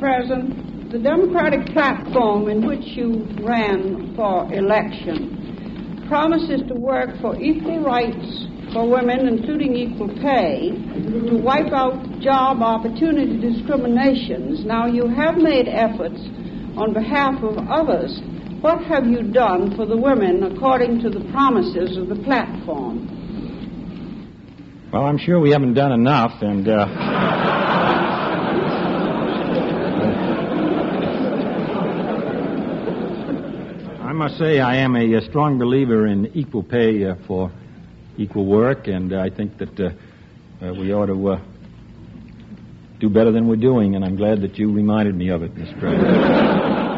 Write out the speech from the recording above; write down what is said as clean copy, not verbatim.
President, the Democratic platform in which you ran for election promises to work for equal rights for women, including equal pay, to wipe out job opportunity discriminations. Now, you have made efforts on behalf of others. What have you done for the women according to the promises of the platform? Well, I'm sure we haven't done enough, and I must say I am a strong believer in equal pay for equal work, and I think that we ought to do better than we're doing, and I'm glad that you reminded me of it, Mr. President.